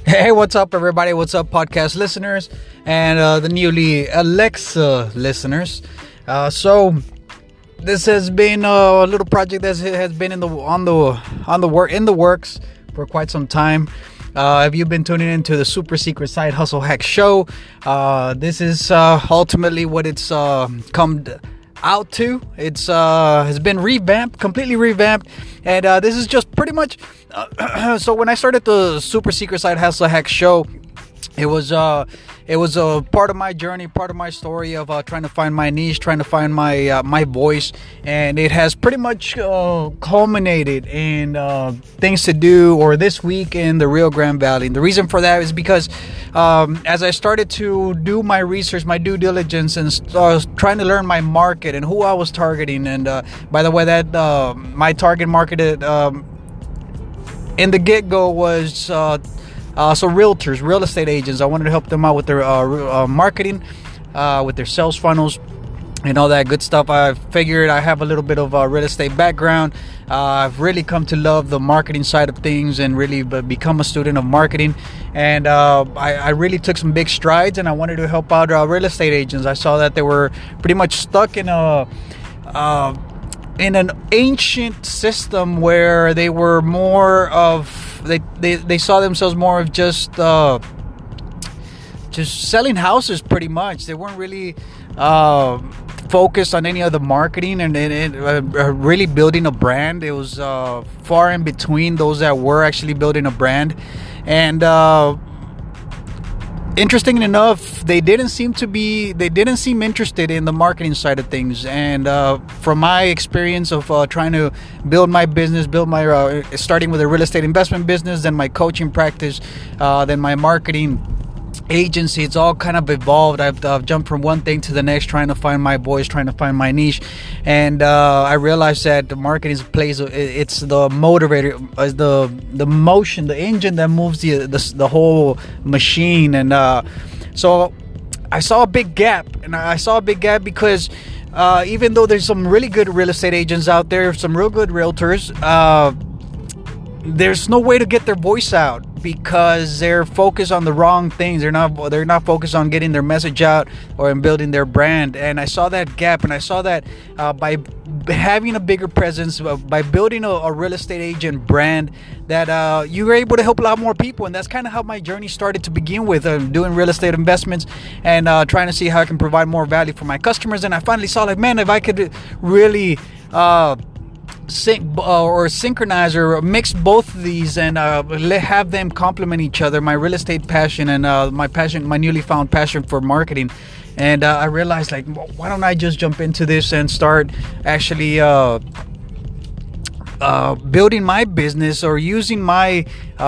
Hey, what's up, everybody? What's up, podcast listeners and the newly Alexa listeners? So this has been a little project that has been in the works for quite some time. If you've been tuning into the Super Secret Side Hustle Hack Show, this is ultimately what it's come out to. It's has been completely revamped, and this is just pretty much. So when I started the Super Secret Side Hustle Hack Show, it was a part of my journey, part of my story of trying to find my niche, trying to find my voice, and it has pretty much culminated in things to do or this week in the Rio Grande Valley. And the reason for that is because as I started to do my research, my due diligence, and trying to learn my market and who I was targeting, and by the way, that my target market in the get-go was so realtors, real estate agents. I wanted to help them out with their marketing, with their sales funnels, and all that good stuff. I figured I have a little bit of a real estate background. I've really come to love the marketing side of things and really become a student of marketing. And I really took some big strides, and I wanted to help out real estate agents. I saw that they were pretty much stuck in an ancient system where they were more of they saw themselves more of just selling houses. Pretty much, they weren't really focused on any other marketing and really building a brand. It was far in between those that were actually building a brand. And interesting enough, they didn't seem interested in the marketing side of things. And from my experience of trying to build my business, starting with a real estate investment business, then my coaching practice, then my marketing agency, it's all kind of evolved. I've jumped from one thing to the next, trying to find my voice, trying to find my niche. And I realized that the marketing it's the motivator, the motion, the engine that moves the whole machine. And so I saw a big gap, because even though there's some really good real estate agents out there, some real good realtors, there's no way to get their voice out because they're focused on the wrong things. They're not focused on getting their message out or in building their brand. And I saw that gap, and I saw that by having a bigger presence, by building a real estate agent brand, that you were able to help a lot more people. And that's kind of how my journey started to begin with, doing real estate investments and trying to see how I can provide more value for my customers. And I finally saw, like, man, if I could really synchronize or mix both of these and have them complement each other, my real estate passion and my newly found passion for marketing. And I realized, like, why don't I just jump into this and start actually building my business, or using my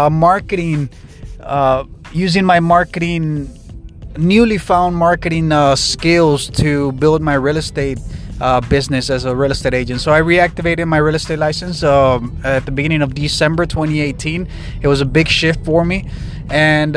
newly found marketing skills to build my real estate business as a real estate agent. So I reactivated my real estate license at the beginning of December 2018. It was a big shift for me, and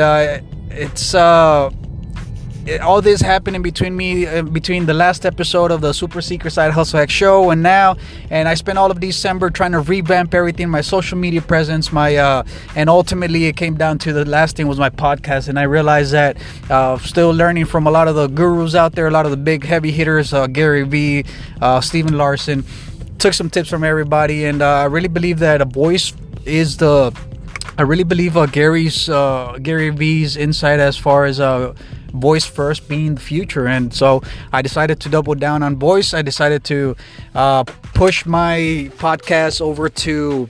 all this happened in between the last episode of the Super Secret Side Hustle Hack Show and now. And I spent all of December trying to revamp everything, my social media presence, and ultimately it came down to the last thing was my podcast. And I realized that still learning from a lot of the gurus out there, a lot of the big heavy hitters, Gary Vee, Steven Larson, took some tips from everybody. And I really believe that a voice is Gary Vee's insight as far as voice first being the future. And so I decided to double down on voice. I decided to push my podcast over to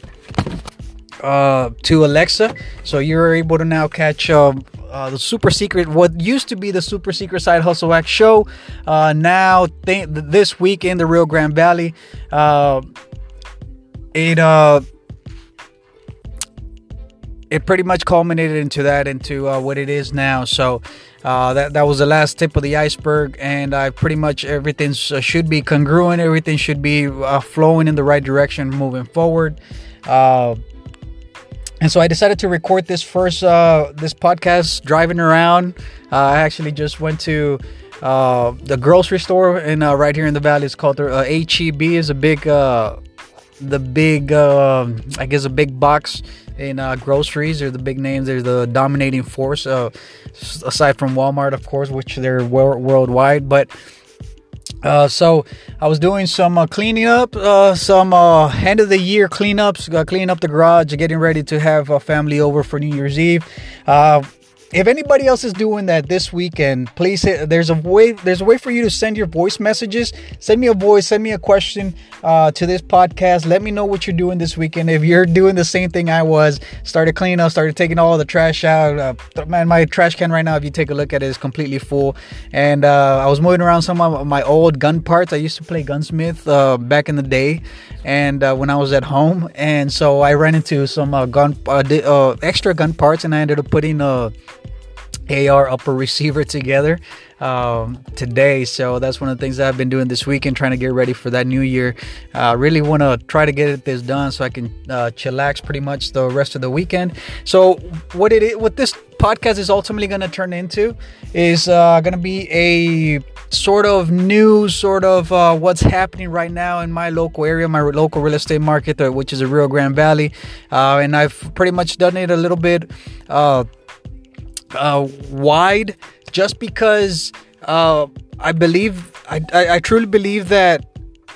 Alexa. So you're able to now catch the super secret, what used to be the Super Secret Side Hustle Hack Show, now this week in the Rio Grande Valley. It pretty much culminated into what it is now. So that was the last tip of the iceberg, and pretty much everything should be congruent. Everything should be flowing in the right direction moving forward. And so I decided to record this podcast driving around. I actually just went to the grocery store right here in the valley. It's called HEB. It's a big the big, I guess, a big box in groceries. They're the big names. They're the dominating force, aside from Walmart, of course, which they're worldwide. But so I was doing some cleaning up, some end of the year cleanups, cleaning up the garage, getting ready to have a family over for New Year's Eve. If anybody else is doing that this weekend, please there's a way for you to send your voice messages. Send me a voice, send me a question to this podcast. Let me know what you're doing this weekend. If you're doing the same thing I was, started cleaning up, started taking all the trash out. Man, my trash can right now, if you take a look at it, is completely full. And I was moving around some of my old gun parts. I used to play gunsmith back in the day, and when I was at home. And so I ran into some extra gun parts, and I ended up putting AR upper receiver together today. So that's one of the things that I've been doing this weekend, trying to get ready for that new year. Really want to try to get this done so I can chillax pretty much the rest of the weekend. So what this podcast is ultimately going to turn into is going to be a sort of news, what's happening right now in my local area, my local real estate market, which is the Rio Grande Valley. And I've pretty much done it a little bit wide, just because I truly believe that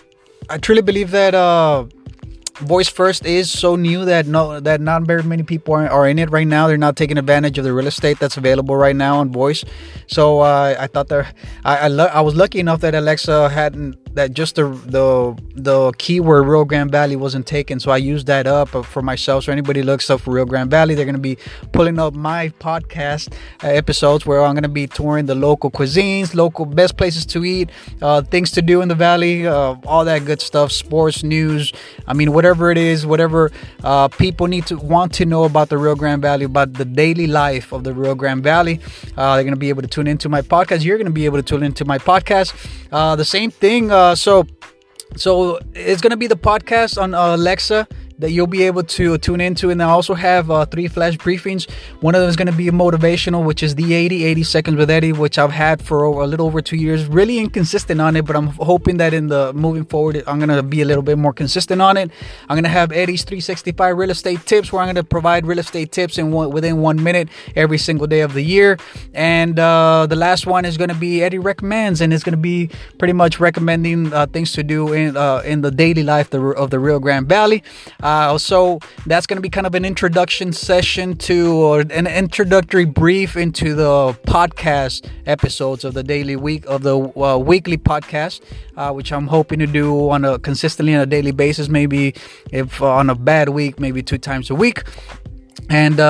Voice First is so new that not very many people are in it right now. They're not taking advantage of the real estate that's available right now on Voice. So I thought that I was lucky enough that Alexa hadn't, that just the keyword Rio Grande Valley wasn't taken. So I used that up for myself. So anybody looks up for Rio Grande Valley, they're going to be pulling up my podcast episodes where I'm going to be touring the local cuisines, local best places to eat, things to do in the valley, all that good stuff, sports, news. I mean, whatever it is, whatever people want to know about the Rio Grande Valley, about the daily life of the Rio Grande Valley, they're going to be able to tune into my podcast. You're going to be able to tune into my podcast. The same thing. So it's going to be the podcast on Alexa that you'll be able to tune into. And I also have 3 flash briefings. One of them is going to be a motivational, which is the 80 seconds with Eddie, which I've had for a little over 2 years. Really inconsistent on it, but I'm hoping that in the moving forward, I'm going to be a little bit more consistent on it. I'm going to have Eddie's 365 real estate tips, where I'm going to provide real estate tips within 1 minute every single day of the year. And the last one is going to be Eddie Recommends, and it's going to be pretty much recommending things to do in the daily life of the Rio Grande Valley. So that's going to be kind of an introduction session or an introductory brief into the podcast episodes of the weekly podcast, which I'm hoping to do consistently on a daily basis. Maybe if on a bad week, maybe 2 times a week. And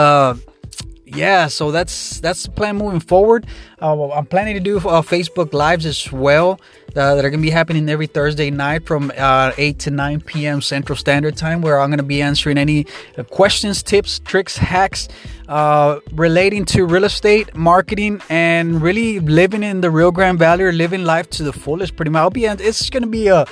so that's the plan moving forward. I'm planning to do Facebook Lives as well, that are going to be happening every Thursday night from 8 to 9 p.m. Central Standard Time, where I'm going to be answering any questions, tips, tricks, hacks relating to real estate, marketing, and really living in the Rio Grande Valley, or living life to the fullest. Pretty much, it's going to be a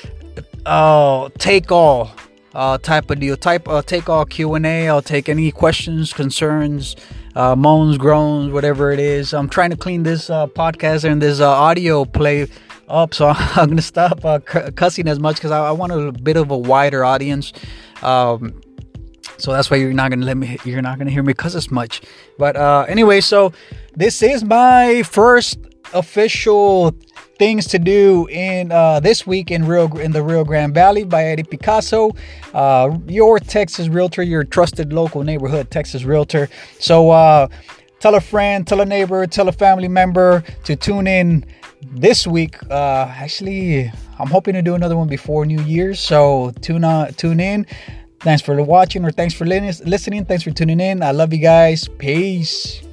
take all type of deal. Take all Q&A. I'll take any questions, concerns, moans, groans, whatever it is. I'm trying to clean this podcast and this audio play up, so I'm gonna stop cussing as much, because I want a bit of a wider audience. So that's why you're not gonna hear me cuss as much. But anyway, so this is my first official things to do in this week in the Rio Grande Valley by Eddie Picasso, your Texas realtor, your trusted local neighborhood Texas realtor. So tell a friend, tell a neighbor, tell a family member to tune in this week. Actually, I'm hoping to do another one before New Year's, so tune in. Thanks for watching, or thanks for listening. Thanks for tuning in. I love you guys. Peace.